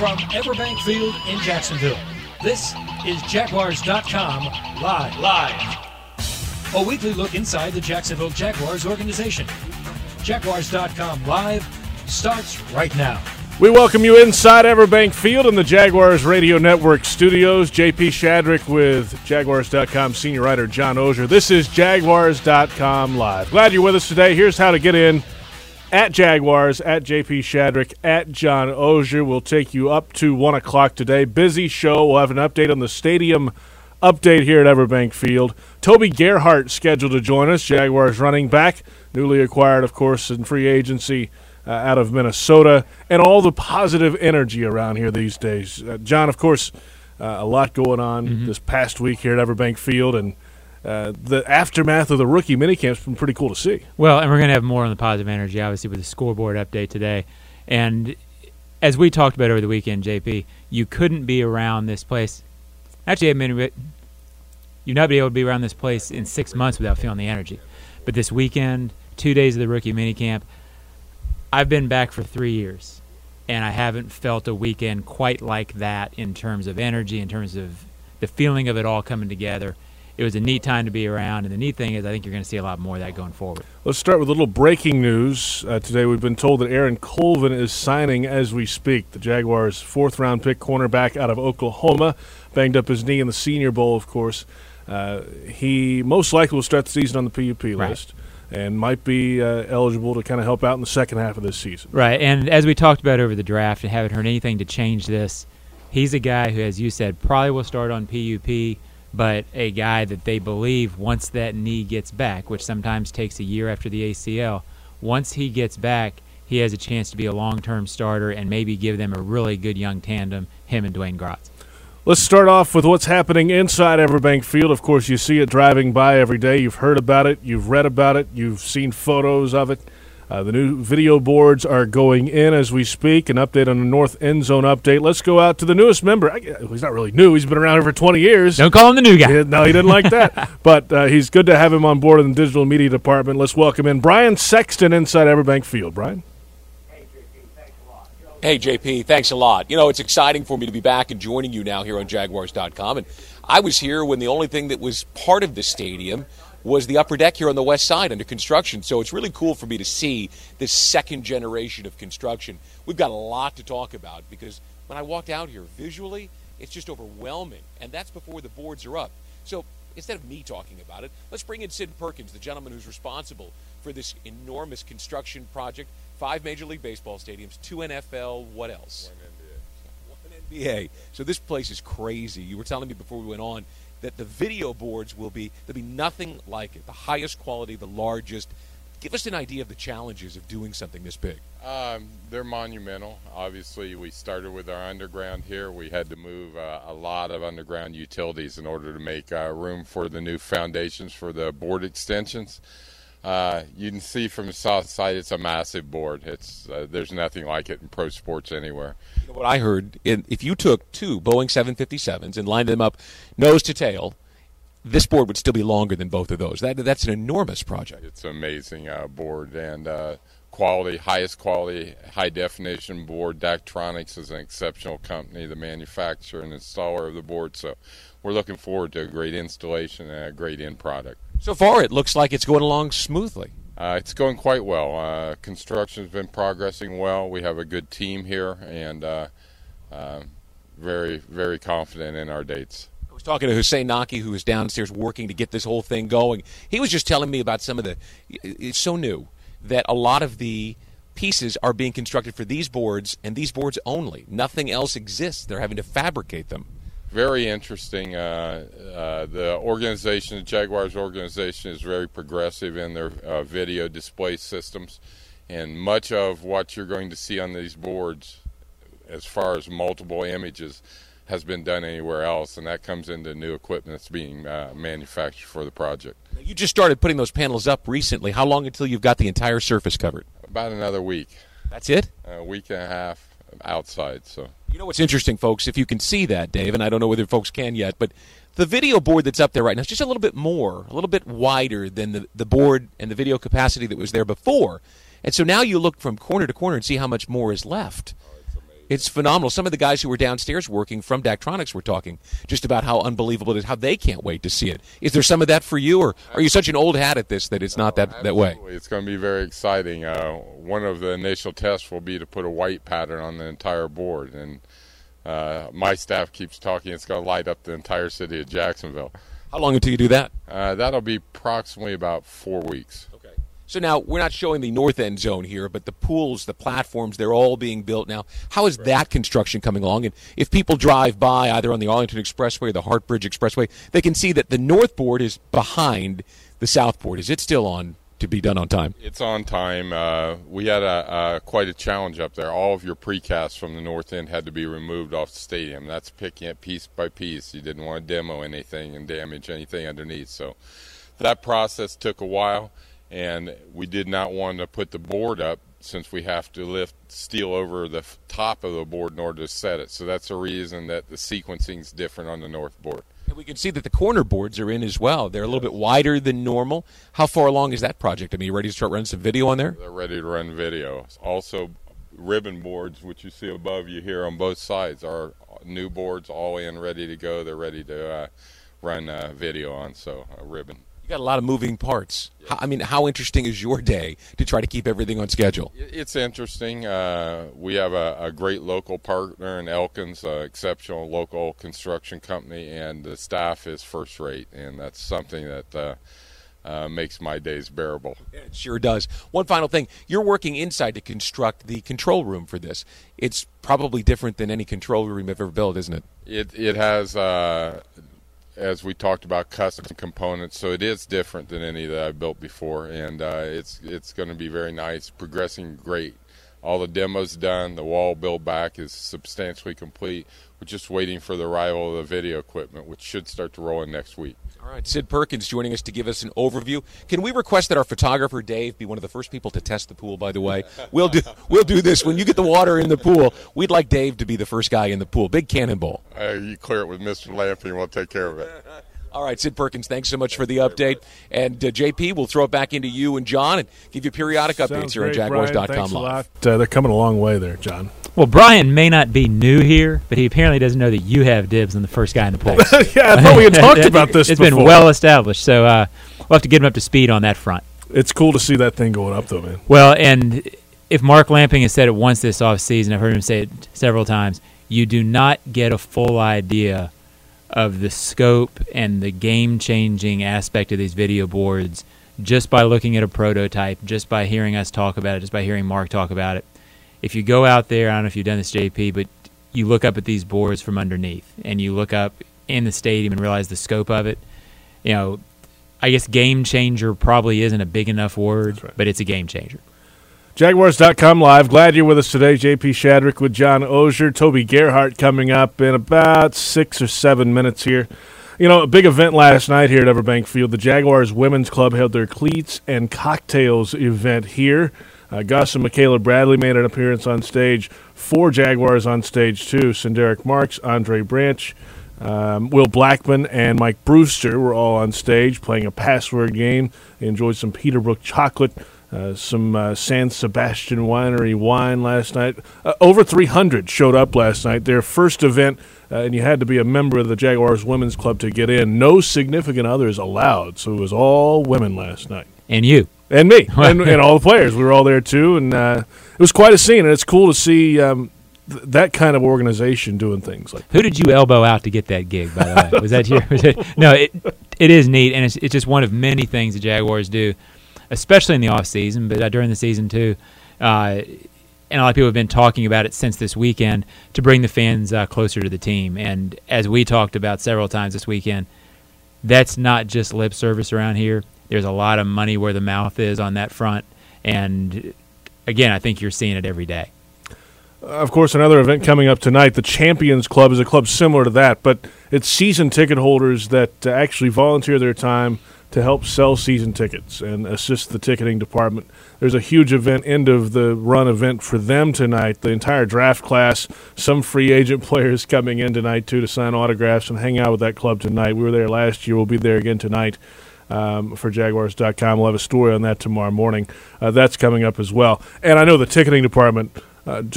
from Everbank Field in Jacksonville, this is Jaguars.com Live. A weekly look inside the Jacksonville Jaguars organization. Jaguars.com Live starts right now. We welcome you inside Everbank Field in the Jaguars Radio Network studios. JP Shadrick with Jaguars.com senior writer John Oehser. This is Jaguars.com Live. Glad you're with us today. Here's how to get in. At Jaguars, at JP Shadrick, at John Oehser. We'll take you up to 1 o'clock today. Busy show. We'll have an update on the stadium update here at Everbank Field. Toby Gerhart scheduled to join us, Jaguars running back, newly acquired, of course, in free agency out of Minnesota, and all the positive energy around here these days. John, of course, a lot going on this past week here at Everbank Field, and the aftermath of the rookie minicamp's been pretty cool to see. Well, and we're going to have more on the positive energy, obviously, with the scoreboard update today. And as we talked about over the weekend, JP, you couldn't be around this place. Actually, I mean, you'd not be able to be around this place in 6 months without feeling the energy. But this weekend, 2 days of the rookie minicamp, I've been back for 3 years, and I haven't felt a weekend quite like that in terms of energy, in terms of the feeling of it all coming together. It was a neat time to be around, and the neat thing is I think you're going to see a lot more of that going forward. Let's start with a little breaking news. Today we've been told that Aaron Colvin is signing as we speak. The Jaguars' fourth-round pick cornerback out of Oklahoma, banged up his knee in the Senior Bowl, of course. He most likely will start the season on the PUP list and might be eligible to kind of help out in the second half of this season. Right, and as we talked about over the draft and haven't heard anything to change this, he's a guy who, as you said, probably will start on PUP, but a guy that they believe once that knee gets back, which sometimes takes a year after the ACL, once he gets back, he has a chance to be a long-term starter and maybe give them a really good young tandem, him and Dwayne Gratz. Let's start off with what's happening inside Everbank Field. Of course, you see it driving by every day. You've heard about it. You've read about it. You've seen photos of it. The new video boards are going in as we speak. An update on the North End Zone update. Let's go out to the newest member. He's not really new. He's been around here for 20 years. Don't call him the new guy. No, he didn't like that. But he's good to have him on board in the digital media department. Let's welcome in Brian Sexton inside Everbank Field. Brian? Hey, JP, thanks a lot. You know, it's exciting for me to be back and joining you now here on Jaguars.com. And I was here when the only thing that was part of the stadium was the upper deck here on the west side under construction. So it's really cool for me to see this second generation of construction. We've got a lot to talk about because when I walked out here, visually, it's just overwhelming. And that's before the boards are up. So instead of me talking about it, let's bring in Sid Perkins, the gentleman who's responsible for this enormous construction project. 5 Major League Baseball stadiums, 2 NFL, what else? 1 NBA. So this place is crazy. You were telling me before we went on that the video boards there'll be nothing like it. The highest quality, the largest. Give us an idea of the challenges of doing something this big. They're monumental. Obviously, we started with our underground here. We had to move a lot of underground utilities in order to make room for the new foundations for the board extensions. You can see from the south side, it's a massive board. It's there's nothing like it in pro sports anywhere. You know what I heard, if you took 2 Boeing 757s and lined them up nose to tail, this board would still be longer than both of those. That's an enormous project. It's an amazing board and quality, highest quality, high definition board. Daktronics is an exceptional company, the manufacturer and installer of the board. So we're looking forward to a great installation and a great end product. So far, it looks like it's going along smoothly. It's going quite well. Construction's been progressing well. We have a good team here and very, very confident in our dates. I was talking to Hussein Naki, who is downstairs working to get this whole thing going. He was just telling me about some of it's so new that a lot of the pieces are being constructed for these boards and these boards only. Nothing else exists. They're having to fabricate them. Very interesting. The organization, the Jaguars organization, is very progressive in their video display systems. And much of what you're going to see on these boards, as far as multiple images, has been done anywhere else. And that comes into new equipment that's being manufactured for the project. You just started putting those panels up recently. How long until you've got the entire surface covered? About another week. That's it? A week and a half outside. So. You know what's interesting, folks, if you can see that, Dave, and I don't know whether folks can yet, but the video board that's up there right now is just a little bit wider than the board and the video capacity that was there before. And so now you look from corner to corner and see how much more is left. It's phenomenal. Some of the guys who were downstairs working from Daktronics were talking just about how unbelievable it is, how they can't wait to see it. Is there some of that for you, or are you such an old hat at this that it's not that way? It's going to be very exciting. One of the initial tests will be to put a white pattern on the entire board, and my staff keeps talking it's going to light up the entire city of Jacksonville. How long until you do that? That'll be approximately about 4 weeks. So now we're not showing the north end zone here, but the pools, the platforms, they're all being built now. How is that construction coming along? And if people drive by either on the Arlington Expressway or the Hart Bridge Expressway, they can see that the north board is behind the south board. Is it still on to be done on time? It's on time. We had quite a challenge up there. All of your precasts from the north end had to be removed off the stadium. That's picking it piece by piece. You didn't want to demo anything and damage anything underneath. So that process took a while. And we did not want to put the board up since we have to lift steel over the top of the board in order to set it. So that's the reason that the sequencing is different on the north board. And we can see that the corner boards are in as well. They're a little bit wider than normal. How far along is that project? I mean, you ready to start running some video on there? They're ready to run video. Also, ribbon boards, which you see above you here on both sides, are new boards all in, ready to go. They're ready to run video on, so a ribbon. You got a lot of moving parts. How interesting is your day to try to keep everything on schedule? It's interesting. We have a great local partner in Elkins, an exceptional local construction company, and the staff is first rate, and that's something that makes my days bearable. It sure does. One final thing. You're working inside to construct the control room for this. It's probably different than any control room you've ever built, isn't it? It has... as we talked about, custom components, so it is different than any that I've built before, and it's going to be very nice, progressing great. All the demos done, the wall build back is substantially complete. We're just waiting for the arrival of the video equipment, which should start to roll in next week. All right, Sid Perkins joining us to give us an overview. Can we request that our photographer Dave be one of the first people to test the pool? By the way, we'll do this when you get the water in the pool. We'd like Dave to be the first guy in the pool. Big cannonball. You clear it with Mr. Lamping, we'll take care of it. All right, Sid Perkins, thanks so much for the update. And JP, we'll throw it back into you and John and give you periodic updates here on Jaguars.com Thanks Live. a lot. They're coming a long way there, John. Well, Brian may not be new here, but he apparently doesn't know that you have dibs on the first guy in the pool. Yeah, I thought we had talked about this before. It's been well established, so we'll have to get him up to speed on that front. It's cool to see that thing going up, though, man. Well, and if Mark Lamping has said it once this offseason, I've heard him say it several times, you do not get a full idea of the scope and the game-changing aspect of these video boards just by looking at a prototype, just by hearing us talk about it, just by hearing Mark talk about it. If you go out there, I don't know if you've done this, JP, but you look up at these boards from underneath and you look up in the stadium and realize the scope of it, I guess game changer probably isn't a big enough word, right, but it's a game changer. Jaguars.com Live. Glad you're with us today. JP Shadrick with John Oehser. Toby Gerhart coming up in about 6 or 7 minutes here. A big event last night here at Everbank Field. The Jaguars Women's Club held their Cleats and Cocktails event here. Gus and Michaela Bradley made an appearance on stage. 4 Jaguars on stage, too. Sinderick Marks, Andre Branch, Will Blackman, and Mike Brewster were all on stage playing a password game. They enjoyed some Peterbrook chocolate, some San Sebastian Winery wine last night. Over 300 showed up last night. Their first event, and you had to be a member of the Jaguars Women's Club to get in. No significant others allowed, so it was all women last night. And you. And me, and all the players. We were all there, too, and it was quite a scene, and it's cool to see that kind of organization doing things like that. Who did you elbow out to get that gig, by the way? Was that your – No, it is neat, and it's just one of many things the Jaguars do, especially in the offseason, but during the season, too. And a lot of people have been talking about it since this weekend to bring the fans closer to the team. And as we talked about several times this weekend, that's not just lip service around here. There's a lot of money where the mouth is on that front. And, again, I think you're seeing it every day. Of course, another event coming up tonight. The Champions Club is a club similar to that, but it's season ticket holders that actually volunteer their time to help sell season tickets and assist the ticketing department. There's a huge event, end of the run event for them tonight. The entire draft class, some free agent players coming in tonight, too, to sign autographs and hang out with that club tonight. We were there last year. We'll be there again tonight. For Jaguars.com. We'll have a story on that tomorrow morning. That's coming up as well. And I know the ticketing department just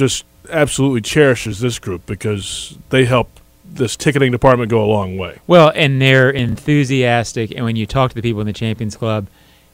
absolutely cherishes this group because they help this ticketing department go a long way. Well, and they're enthusiastic, and when you talk to the people in the Champions Club,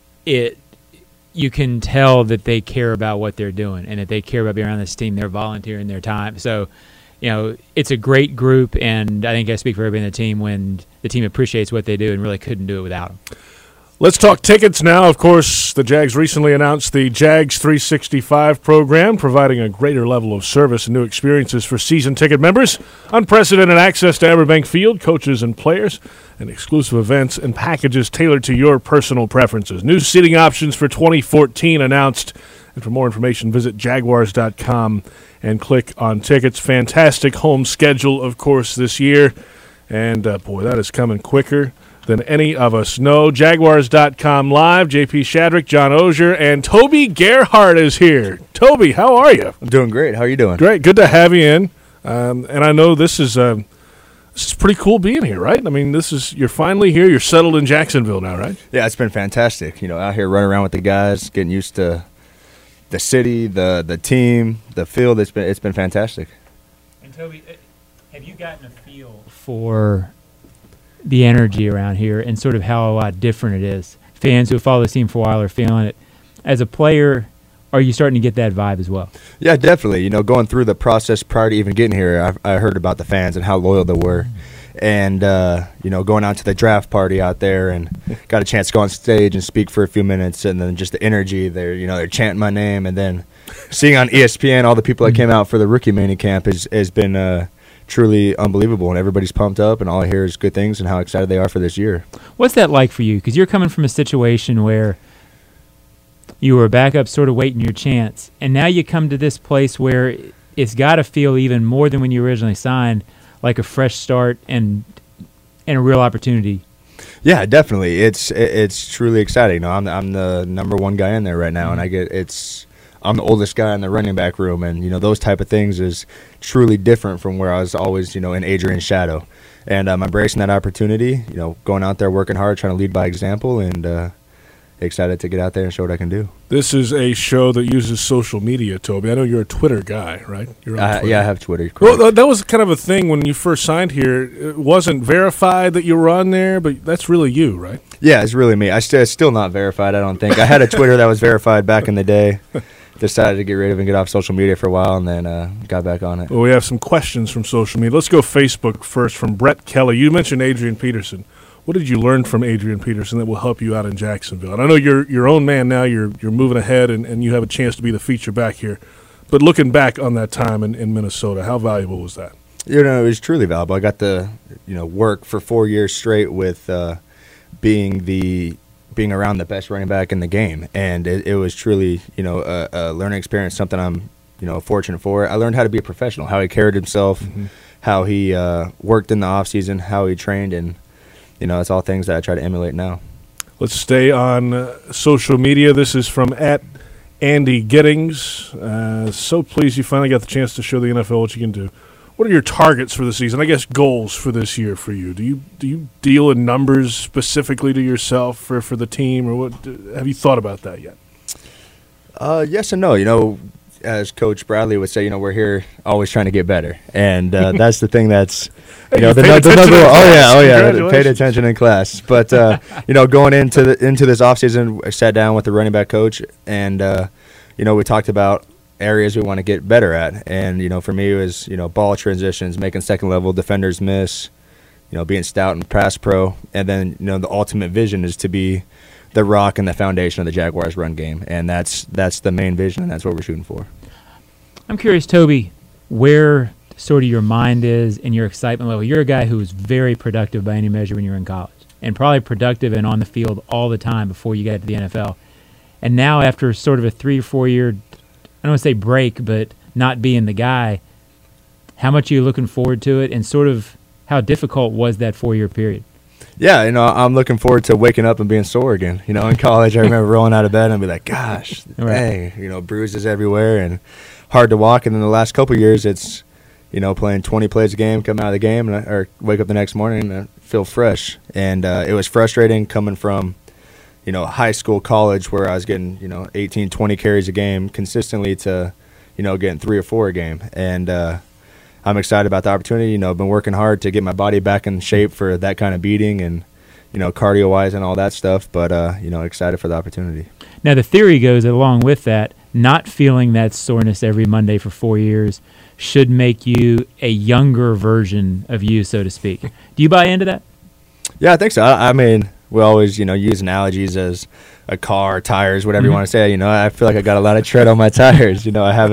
you can tell that they care about what they're doing and that they care about being around this team. They're volunteering their time. So, it's a great group, and I think I speak for everybody in the team when the team appreciates what they do and really couldn't do it without them. Let's talk tickets now. Of course, the Jags recently announced the Jags 365 program, providing a greater level of service and new experiences for season ticket members, unprecedented access to Everbank Field, coaches and players, and exclusive events and packages tailored to your personal preferences. New seating options for 2014 announced. And for more information, visit Jaguars.com and click on tickets. Fantastic home schedule, of course, this year. And, boy, that is coming quicker than any of us know. Jaguars.com live. JP Shadrick, John Ogier, and Toby Gerhart is here. Toby, how are you? I'm doing great. How are you doing? Great. Good to have you in. And I know this is pretty cool being here, right? I mean, you're finally here. You're settled in Jacksonville now, right? Yeah, it's been fantastic. Out here running around with the guys, getting used to the city, the team, the field. It's been fantastic. And Toby, have you gotten a feel for the energy around here and sort of how a lot different it is? Fans who have followed the team for a while are feeling it. As a player, are you starting to get that vibe as well? Yeah, definitely. Going through the process prior to even getting here, I heard about the fans and how loyal they were. And, going out to the draft party out there and got a chance to go on stage and speak for a few minutes, and then just the energy there, they're chanting my name. And then seeing on ESPN all the people that came out for the rookie mini camp has been truly unbelievable, and everybody's pumped up, and all I hear is good things and how excited they are for this year. What's that like for you? Because you're coming from a situation where you were a backup sort of waiting your chance, and now you come to this place where it's got to feel even more than when you originally signed, like a fresh start and a real opportunity. Yeah, definitely. It's truly exciting. I'm the number one guy in there right now, and I'm the oldest guy in the running back room, and those type of things is truly different from where I was always in Adrian's shadow. And I'm embracing that opportunity, going out there working hard, trying to lead by example, and excited to get out there and show what I can do. This is a show that uses social media, Toby. I know you're a Twitter guy, right? You're on Twitter. Yeah, I have Twitter. Well, that was kind of a thing when you first signed here. It wasn't verified that you were on there, but that's really you, right? Yeah, it's really me. It's still not verified, I don't think. I had a Twitter that was verified back in the day. Decided to get rid of and get off social media for a while, and then got back on it. Well, we have some questions from social media. Let's go Facebook first from Brett Kelly. You mentioned Adrian Peterson. What did you learn from Adrian Peterson that will help you out in Jacksonville? And I know you're your own man now. You're moving ahead, and you have a chance to be the feature back here. But looking back on that time in Minnesota, how valuable was that? It was truly valuable. I got to work for 4 years straight with being around the best running back in the game, and it was truly a learning experience. Something I'm fortunate for. I learned how to be a professional, how he carried himself, how he worked in the off season, how he trained, and it's all things that I try to emulate now. Let's stay on social media. This is from @Andy Giddings. So pleased you finally got the chance to show the NFL what you can do. What are your targets for the season? I guess goals for this year for you. Do you deal in numbers specifically to yourself or for the team, or what? Have you thought about that yet? Yes and no. As Coach Bradley would say, we're here always trying to get better, and that's the thing that's the number. Oh yeah, paid attention in class. But going into this offseason, I sat down with the running back coach, and we talked about areas we want to get better at, and for me it was ball transitions, making second level defenders miss, being stout and pass pro, and then the ultimate vision is to be the rock and the foundation of the Jaguars run game, and that's the main vision, and that's what we're shooting for. I'm curious, Toby, where sort of your mind is and your excitement level. You're a guy who was very productive by any measure when you were in college, and probably productive and on the field all the time before you got to the NFL. And now after sort of a 3 or 4 year, I don't want to say break, but not being the guy, how much are you looking forward to it, and sort of how difficult was that 4-year period? Yeah, I'm looking forward to waking up and being sore again. In college, I remember rolling out of bed and be like, gosh, dang, bruises everywhere and hard to walk. And then the last couple of years, it's, playing 20 plays a game, come out of the game, or wake up the next morning and feel fresh. And it was frustrating coming from, high school, college, where I was getting, 18, 20 carries a game consistently to, getting 3 or 4 a game. And I'm excited about the opportunity. I've been working hard to get my body back in shape for that kind of beating and, cardio-wise and all that stuff. But, excited for the opportunity. Now, the theory goes along with that, not feeling that soreness every Monday for 4 years should make you a younger version of you, so to speak. Do you buy into that? Yeah, I think so. I mean, we always, use analogies as a car, tires, whatever you want to say. I feel like I got a lot of tread on my tires.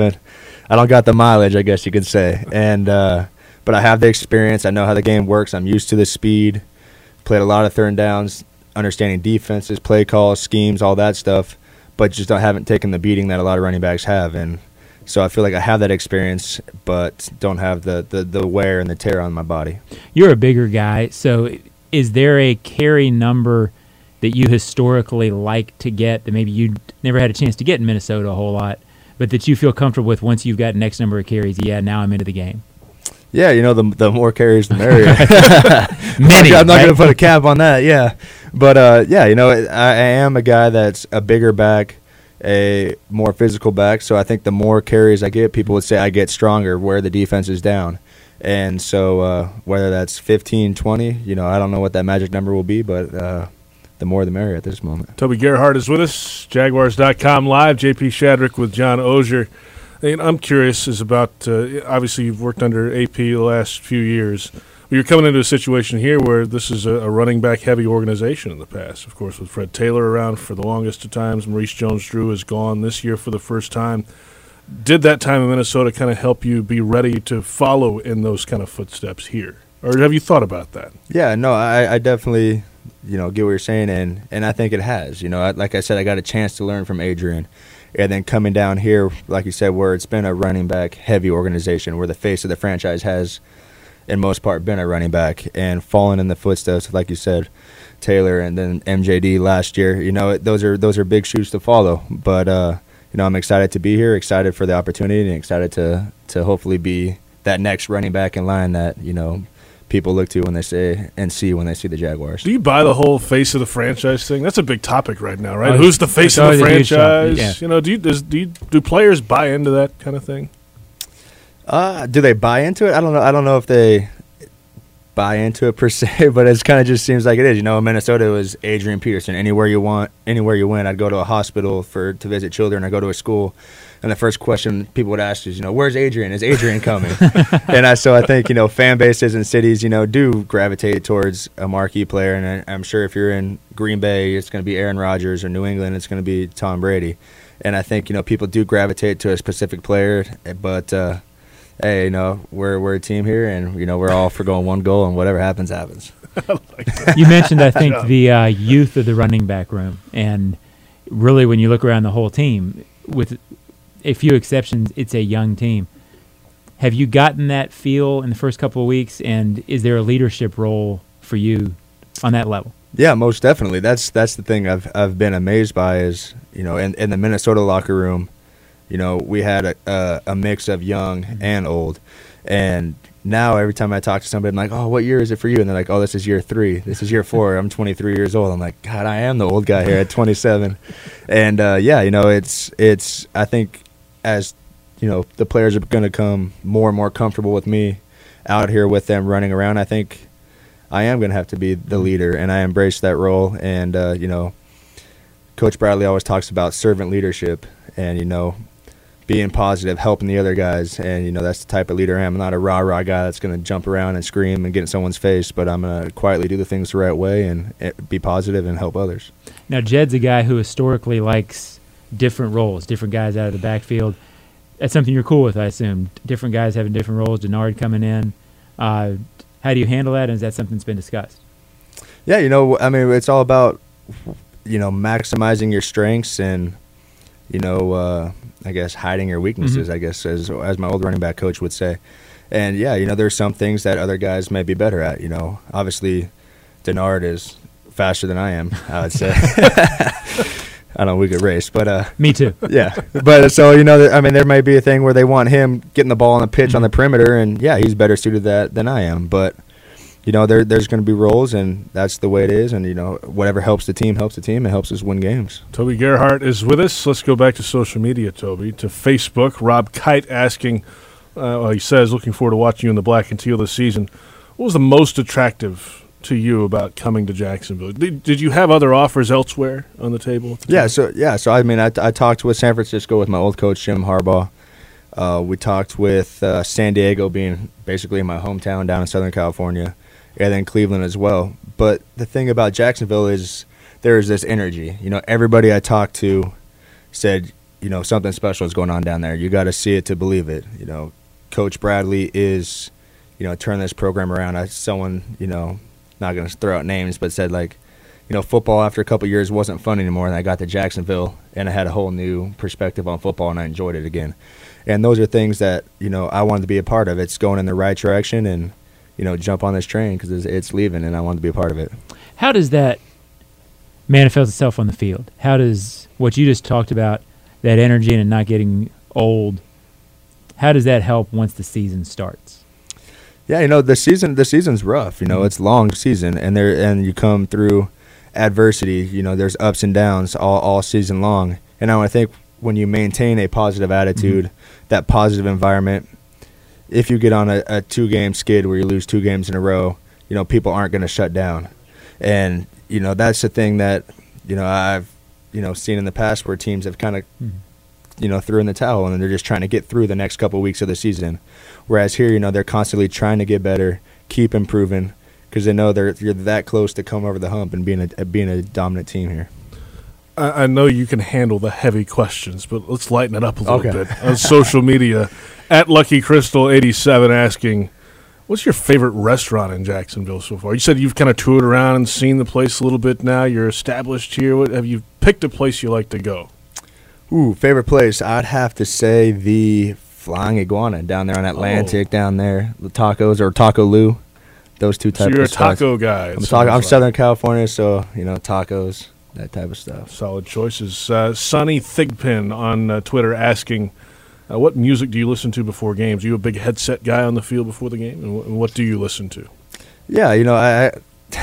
I don't got the mileage, I guess you could say. And but I have the experience. I know how the game works. I'm used to the speed. Played a lot of third downs, understanding defenses, play calls, schemes, all that stuff. But just haven't taken the beating that a lot of running backs have. And so I feel like I have that experience, but don't have the wear and the tear on my body. You're a bigger guy, so is there a carry number that you historically like to get that maybe you never had a chance to get in Minnesota a whole lot, but that you feel comfortable with once you've got X number of carries? Yeah, now I'm into the game. Yeah, the more carries, the merrier. Many, I'm not going to put a cap on that, yeah. But, I am a guy that's a bigger back, a more physical back, so I think the more carries I get, people would say I get stronger where the defense is down. And so whether that's 15, 20, I don't know what that magic number will be, but the more the merrier at this moment. Toby Gerhart is with us, Jaguars.com live. JP Shadrick with John Oehser. And I'm curious about, obviously you've worked under AP the last few years. You're coming into a situation here where this is a running back heavy organization in the past. Of course, with Fred Taylor around for the longest of times, Maurice Jones-Drew is gone this year for the first time. Did that time in Minnesota kind of help you be ready to follow in those kind of footsteps here? Or have you thought about that? Yeah, no, I definitely, get what you're saying, and I think it has. Like I said, I got a chance to learn from Adrian. And then coming down here, like you said, where it's been a running back heavy organization, where the face of the franchise has, in most part, been a running back, and falling in the footsteps, like you said, Taylor and then MJD last year. Those are big shoes to follow. But I'm excited to be here, excited for the opportunity, and excited to hopefully be that next running back in line that people look to when they say and see when they see the Jaguars. Do you buy the whole face of the franchise thing? That's a big topic right now, right? Who's the face of the franchise? Yeah. Do players buy into that kind of thing? Do they buy into it? I don't know if they buy into it per se, but it kind of just seems like it is. In Minnesota, it was Adrian Peterson. Anywhere you went, I'd go to a hospital to visit children. I go to a school. And the first question people would ask is, where's Adrian? Is Adrian coming? And so I think, fan bases and cities, do gravitate towards a marquee player. And I'm sure if you're in Green Bay, it's going to be Aaron Rodgers, or New England, it's going to be Tom Brady. And I think, people do gravitate to a specific player. But, hey, we're a team here, and, we're all for going one goal, and whatever happens, happens. You mentioned, I think, the youth of the running back room. And really, when you look around the whole team, with a few exceptions, it's a young team. Have you gotten that feel in the first couple of weeks, and is there a leadership role for you on that level? Yeah, most definitely. That's the thing I've been amazed by is, in the Minnesota locker room, we had a mix of young and old. And now every time I talk to somebody, I'm like, oh, what year is it for you? And they're like, oh, this is year 3. This is year 4. I'm 23 years old. I'm like, God, I am the old guy here at 27. And, it's I think as, the players are going to come more and more comfortable with me out here with them running around, I think I am going to have to be the leader, and I embrace that role. And, Coach Bradley always talks about servant leadership and, being positive, helping the other guys. And, that's the type of leader I am. I'm not a rah-rah guy that's going to jump around and scream and get in someone's face, but I'm going to quietly do the things the right way and be positive and help others. Now, Jed's a guy who historically likes different roles, different guys out of the backfield. That's something you're cool with, I assume. Different guys having different roles, Denard coming in. How do you handle that, and is that something that's been discussed? Yeah, it's all about, maximizing your strengths and, I guess hiding your weaknesses, I guess, as my old running back coach would say. And, yeah, there's some things that other guys may be better at. Obviously Denard is faster than I am, I would say. I don't know, we could race, but me too. Yeah, but so there may be a thing where they want him getting the ball on the pitch on the perimeter, and yeah, he's better suited that than I am. But you know, there's going to be roles, and that's the way it is. And, you know, whatever helps the team. It helps us win games. Toby Gerhart is with us. Let's go back to social media, Toby, to Facebook. Rob Kite asking, he says, looking forward to watching you in the black and teal this season. What was the most attractive to you about coming to Jacksonville? Did you have other offers elsewhere on the table? So I mean, I talked with San Francisco with my old coach, Jim Harbaugh. We talked with San Diego being basically my hometown down in Southern California, and then Cleveland as well. But the thing about Jacksonville is there is this energy. You know, everybody I talked to said, you know, something special is going on down there. You got to see it to believe it. You know, Coach Bradley is, you know, turning this program around. Someone, you know, not going to throw out names, but said, like, you know, football after a couple of years wasn't fun anymore, and I got to Jacksonville, and I had a whole new perspective on football, and I enjoyed it again. And those are things that, you know, I wanted to be a part of. It's going in the right direction, and, you know, jump on this train because it's leaving, and I wanted to be a part of it. How does that manifest itself on the field? How does what you just talked about, that energy and not getting old, how does that help once the season starts? Yeah, you know, the season's rough. You know, it's a long season, and you come through adversity. You know, there's ups and downs all season long. And I think when you maintain a positive attitude, that positive environment, if you get on a 2-game skid where you lose 2 games in a row, you know, people aren't going to shut down. And, you know, that's the thing that, you know, I've, you know, seen in the past where teams have kind of, you know, threw in the towel and they're just trying to get through the next couple of weeks of the season. Whereas here, you know, they're constantly trying to get better, keep improving, because they know you're that close to come over the hump and being a dominant team here. I know you can handle the heavy questions, but let's lighten it up a little bit. On social media, at LuckyCrystal87 asking, what's your favorite restaurant in Jacksonville so far? You said you've kind of toured around and seen the place a little bit now. You're established here. Have you picked a place you like to go? Ooh, favorite place? I'd have to say the Flying Iguana down there on Atlantic down there. The tacos or Taco Lou, those two types of So you're a spots. taco guy. I'm Southern California, so, you know, tacos, that type of stuff. Solid choices. Sonny Thigpen on Twitter asking, what music do you listen to before games? Are you a big headset guy on the field before the game? And what do you listen to? Yeah, you know, I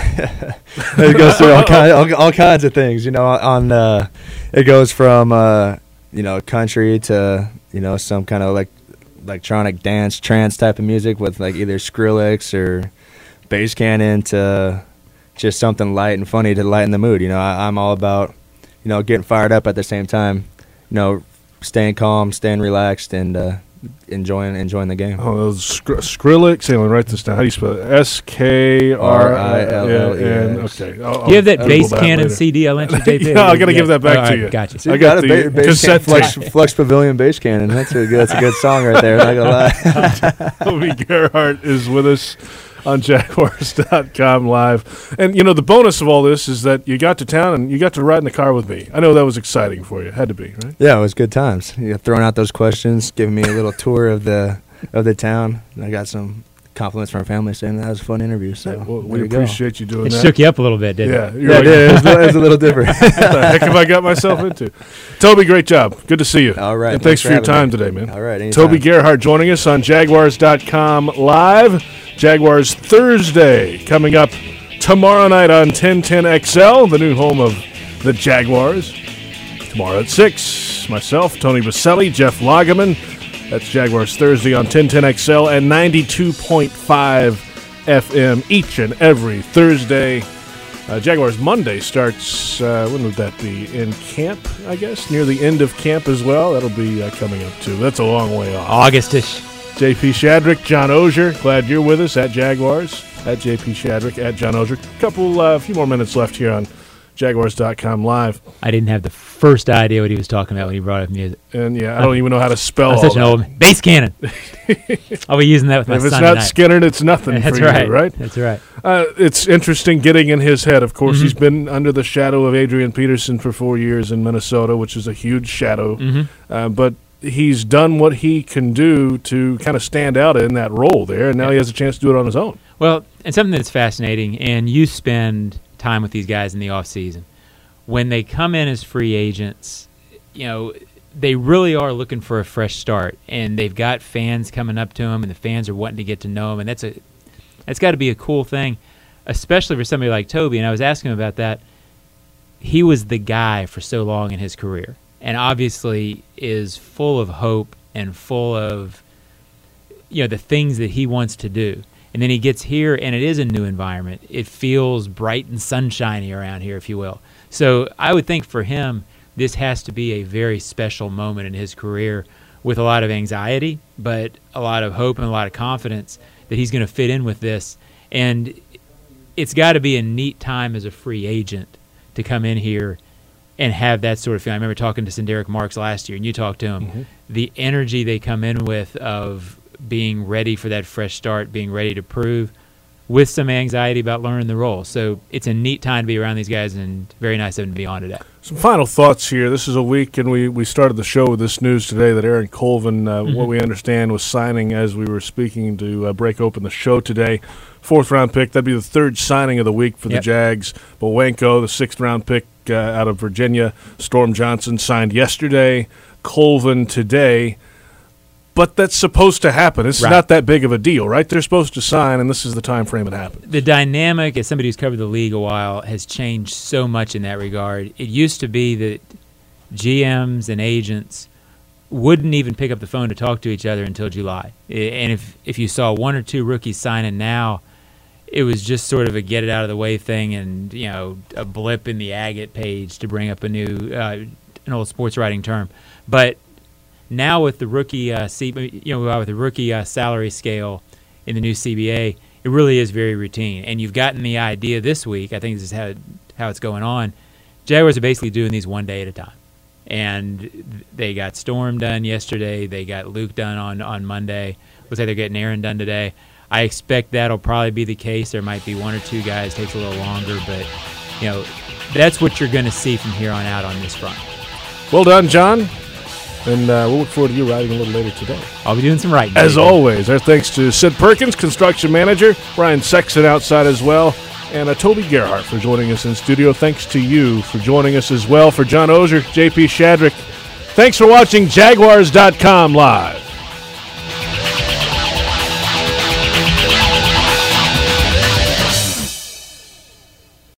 it goes through all kinds of things. You know, it goes from you know, country to, you know, some kind of like electronic dance trance type of music with like either Skrillex or Bass Cannon to just something light and funny to lighten the mood. You know, I'm all about, you know, getting fired up at the same time, you know, staying calm, staying relaxed, and enjoying the game. Oh, Skrillex. Hang on, write this down. How do you spell it? SKRILLEN. Okay. Do you have that Bass Cannon CD I lent you, JP? Yeah, I got to give that back to you. Gotcha. So I got a cassette Flux Pavilion Bass Cannon. That's a good song right there. Not gonna lie. Toby Gerhart is with us on Jaguars.com live. And, you know, the bonus of all this is that you got to town and you got to ride in the car with me. I know that was exciting for you. It had to be, right? Yeah, it was good times. You know, throwing out those questions, giving me a little tour of the town. And I got some compliments from family saying that was a fun interview. So well, we appreciate you doing it. That. It shook you up a little bit, didn't it? Yeah, it was a little different. What the heck have I got myself into? Toby, great job. Good to see you. All right. And thanks for your time today, man. All right. Anytime. Toby Gerhart joining us on Jaguars.com live. Jaguars Thursday coming up tomorrow night on 1010XL, the new home of the Jaguars. Tomorrow at 6, myself, Tony Baselli, Jeff Lageman. That's Jaguars Thursday on 1010XL and 92.5 FM each and every Thursday. Jaguars Monday starts, when would that be? In camp, I guess? Near the end of camp as well. That'll be coming up too. That's a long way off. August-ish. JP Shadrick, John Ogier, glad you're with us at Jaguars, at JP Shadrick, at John Ogier. A few more minutes left here on Jaguars.com live. I didn't have the first idea what he was talking about when he brought up music. And, yeah, I don't even know how to spell I'm such an old Bass Cannon. I'll be using that with my son tonight. If it's not Skinner, it's nothing That's for right. you, right? That's right. It's interesting getting in his head. Of course, he's been under the shadow of Adrian Peterson for 4 years in Minnesota, which is a huge shadow. But he's done what he can do to kind of stand out in that role there, and now he has a chance to do it on his own. Well, and something that's fascinating, and you spend time with these guys in the offseason. When they come in as free agents, you know, they really are looking for a fresh start, and they've got fans coming up to them, and the fans are wanting to get to know them, and that's It's got to be a cool thing, especially for somebody like Toby. And I was asking him about that. He was the guy for so long in his career, and obviously is full of hope and full of the things that he wants to do. And then he gets here, and it is a new environment. It feels bright and sunshiny around here, if you will. So I would think for him, this has to be a very special moment in his career with a lot of anxiety, but a lot of hope and a lot of confidence that he's going to fit in with this. And it's got to be a neat time as a free agent to come in here and have that sort of feeling. I remember talking to Senderick Marks last year, and you talked to him. Mm-hmm. The energy they come in with of being ready for that fresh start, being ready to prove, with some anxiety about learning the role. So it's a neat time to be around these guys, and very nice of them to be on today. Some final thoughts here. This is a week, and we started the show with this news today that Aaron Colvin, what we understand, was signing as we were speaking to break open the show today. 4th-round pick. That'd be the 3rd signing of the week for the Jags. Bowenko, the 6th-round pick out of Virginia. Storm Johnson signed yesterday. Colvin today. But that's supposed to happen. It's not that big of a deal, right? They're supposed to sign, and this is the time frame it happens. The dynamic, as somebody who's covered the league a while, has changed so much in that regard. It used to be that GMs and agents wouldn't even pick up the phone to talk to each other until July. And if you saw 1 or 2 rookies signing now, it was just sort of a get-it-out-of-the-way thing and, a blip in the agate page, to bring up a new an old sports writing term. But now with the rookie, with the rookie salary scale in the new CBA, it really is very routine. And you've gotten the idea this week. I think this is how it's going on. Jaguars are basically doing these one day at a time, and they got Storm done yesterday. They got Luke done on Monday. Looks like they're getting Aaron done today. I expect that'll probably be the case. There might be 1 or 2 guys takes a little longer, but that's what you're going to see from here on out on this front. Well done, John. And we'll look forward to you writing a little later today. I'll be doing some writing. As always, our thanks to Sid Perkins, construction manager, Brian Sexton outside as well, and Toby Gerhart for joining us in studio. Thanks to you for joining us as well. For John Oehser, JP Shadrick, thanks for watching Jaguars.com Live.